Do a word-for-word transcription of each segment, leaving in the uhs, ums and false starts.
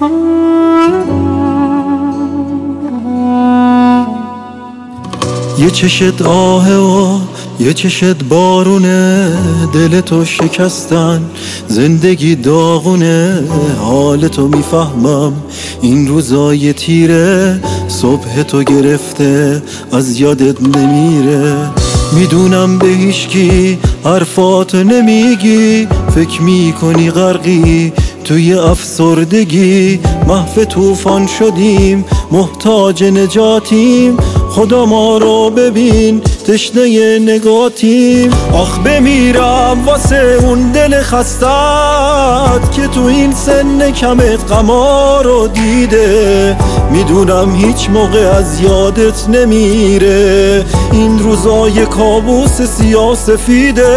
یه چشت آهه و یه چشت بارونه، دل تو شکستن زندگی داغونه. حال تو میفهمم این روزای تیره، صبح تو گرفته از یادت نمیره. میدونم به هیچکی حرفات نمیگی، فکر میکنی غرقی توی افسردگی. محو طوفان شدیم محتاج نجاتیم، خدا ما رو ببین تشنه نگاتیم. آخ بمیرم واسه اون دل خستت که تو این سن کمت غما رو دیده. میدونم هیچ موقع از یادت نمیره این روزای کابوس سیاسفیده،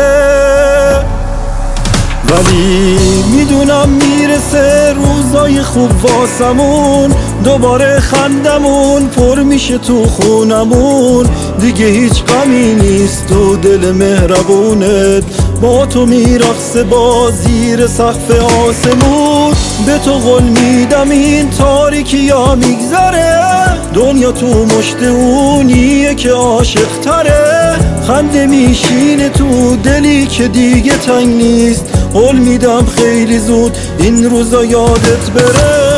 ولی میدونم میرسه روزای خوب واسمون. دوباره خندمون پر میشه تو خونمون، دیگه هیچ غمی نیست تو دل مهربونت. با تو میرقصه با زیر سقف آسمون، به تو قول میدم این تاریکی ها میگذره. دنیا تو مشت اونیه که عاشق تره، خنده میشینه تو دلی که دیگه تنگ نیست. قول میدم خیلی زود این روزا یادت بره.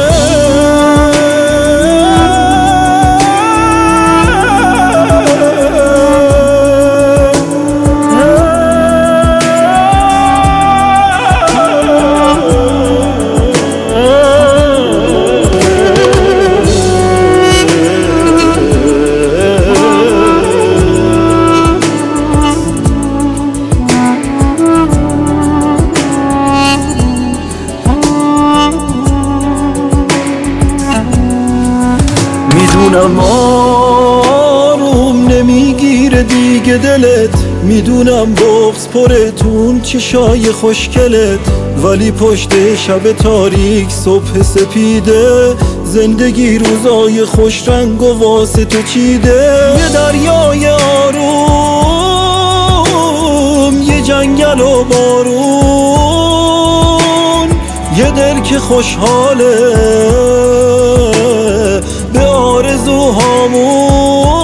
میدونم آروم نمیگیره دیگه دلت، میدونم بغض پره تون چشای خوشگلت، ولی پشت شب تاریک صبح سپیده. زندگی روزای خوش رنگ و واسه تو چیده. یه دریای آروم، یه جنگل و بارون، یه دل که خوشحاله به آرزوهامون.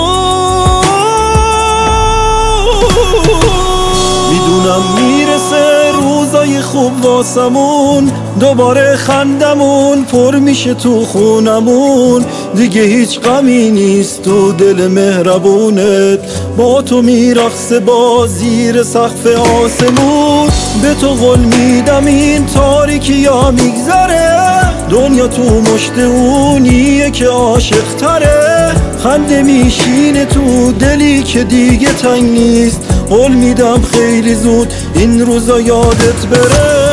میدونم میرسه روزای خوب واسمون، دوباره خندمون پر میشه تو خونمون، دیگه هیچ غمی نیست تو دل مهربونت. با تو میرقصه با زیر سقف آسمون، به تو قول میدم این تاریکی ها میگذره. دنیا تو مشت اونیه که عاشق تره، خنده میشینه تو دلی که دیگه تنگ نیست. قول میدم خیلی زود این روزا یادت بره.